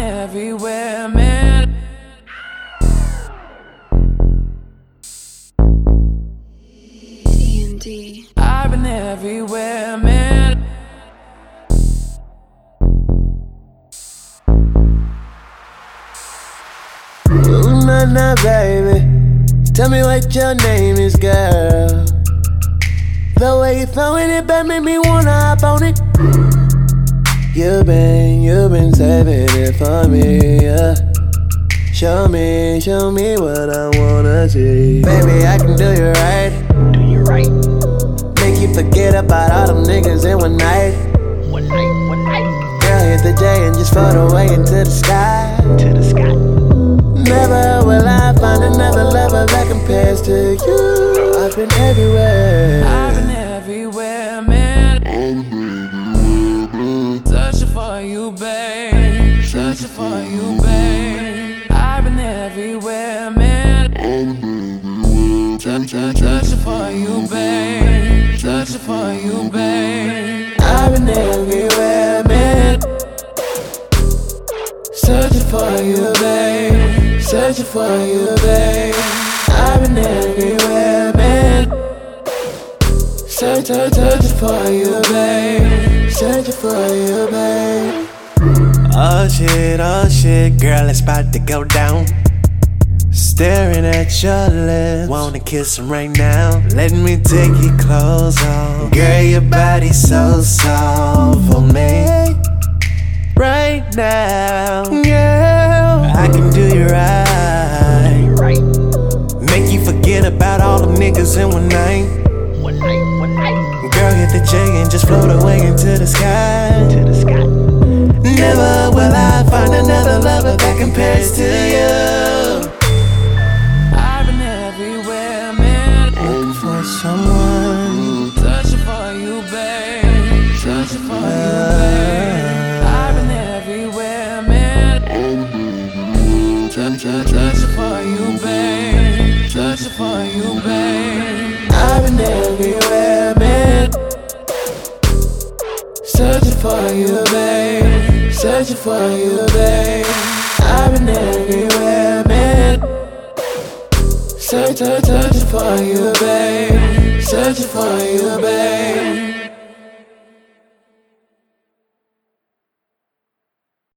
everywhere, man. D&D. I've been everywhere, man. Ooh, nah, baby. Tell me what your name is, girl. The way you throwing it back make me wanna hop on it. You've been saving it for me, yeah. Show me what I wanna see. Baby, I can do you right. Do you right? Make you forget about all them niggas in one night. One night. Girl, hit the J and just float away into the sky. To the sky. Never will I find another lover that compares to you. I've been everywhere. I've been everywhere, man. Searching for you, babe. Searching for you, babe. I've been everywhere, man. Searching for you, babe. Searching for you, babe. I've been everywhere, man. Searching for you, babe. Searching for you, babe. I've been everywhere, man. Searching for you, babe. Searching for you, babe. Oh shit, girl, it's about to go down. Staring at your lips, wanna kiss 'em right now. Let me take your clothes off. Girl, your body's so soft for me. Right now, girl, I can do you right. Right. Make you forget about all them niggas in one night. One night. Girl, hit the J and just float away into the sky. To the sky. Never will I find another lover that compares to you. I've been everywhere, man. Looking for someone. Searching for you, babe. Searching for you, babe. I've been everywhere, man. Searching for you, babe. Searching for you, babe. I've been everywhere, man. Searching for you, babe. Searching for you, babe. I've been everywhere, man. Searching for you, babe. Searching for you, babe.